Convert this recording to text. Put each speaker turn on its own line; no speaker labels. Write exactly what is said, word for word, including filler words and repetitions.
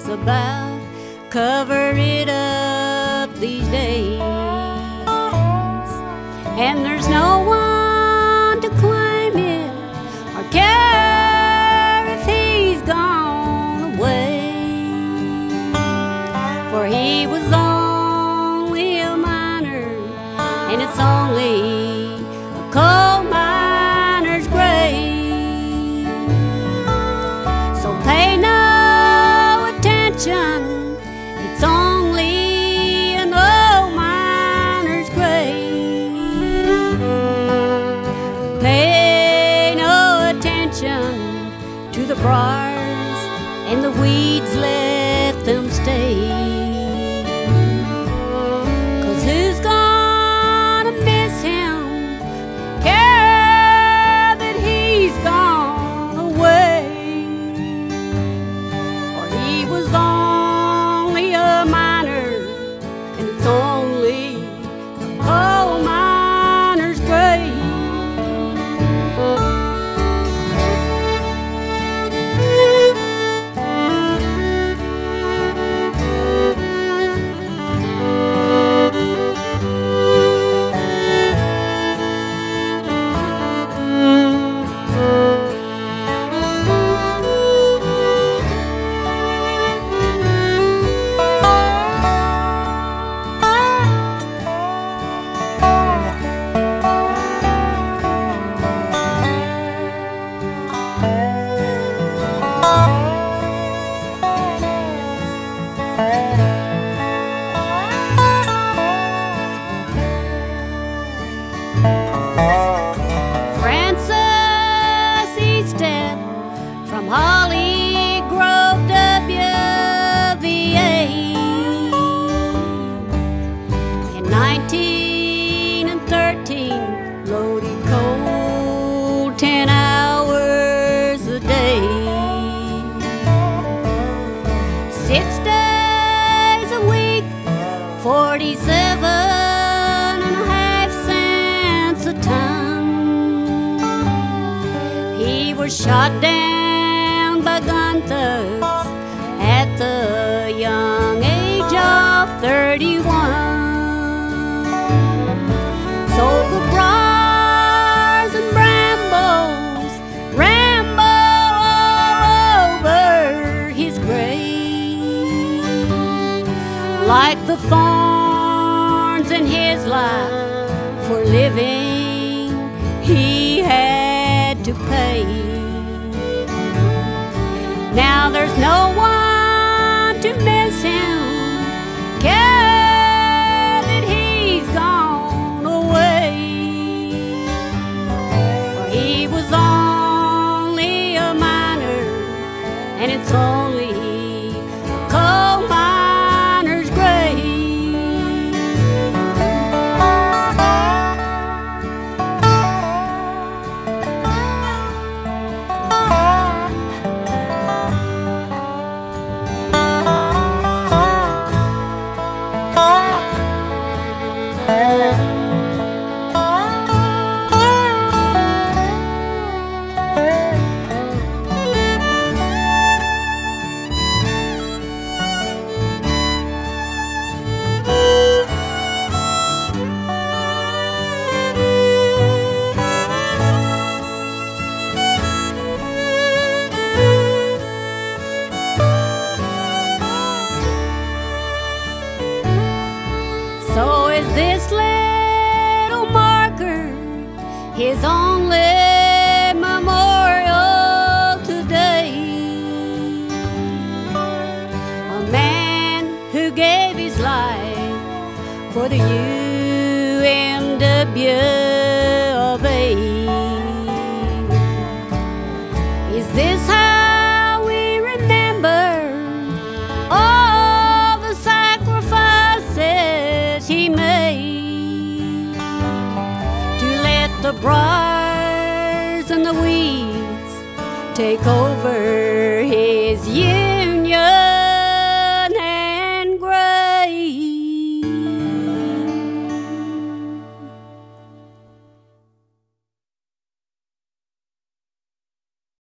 about cover it up these days, and there's no one to claim it or care if he's gone away, for he was only a miner, and it's only a coal miner's grave. So pay no attention, it's only an old miner's grave. Pay no attention to the briars and the weeds, let them stay. 'Cause who's gonna miss him, care that he's gone away, for he was only a miner, and it's only a coal miner's grave. Francis Easted from Holly Grove, W V A, in nineteen thirteen, loaded coal ten hours a day, six days a week, forty-seven and a half cents a ton. He was shot down by gun thugs at the young age of thirty-one. So the briars and brambles ramble all over his grave, like the thorns in his life for living he had to pay. Now there's no one to miss him, care that he's gone away, for he was only a miner, and it's only a coal miner's grave. So is this little marker his only memorial today? A man who gave his life for the U M W of A. Is this how we remember all the sacrifices he made to let the briars and the weeds take over his